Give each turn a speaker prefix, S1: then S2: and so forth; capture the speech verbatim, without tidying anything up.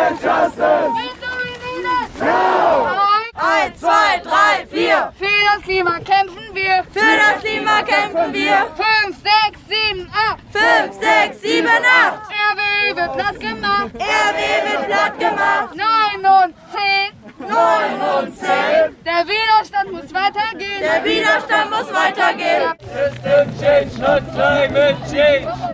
S1: Climate Justice! Now!
S2: Eins, zwei, drei, vier!
S3: Für das Klima kämpfen wir!
S2: Für das Klima kämpfen wir!
S3: Fünf, sechs, sieben, acht!
S2: Fünf, sechs, sieben, acht!
S3: R W wird platt gemacht!
S2: R W wird platt gemacht!
S3: Neun und zehn!
S2: Neun und zehn!
S3: Der Widerstand muss weitergehen!
S2: Der Widerstand muss weitergehen!
S1: System change, not climate change!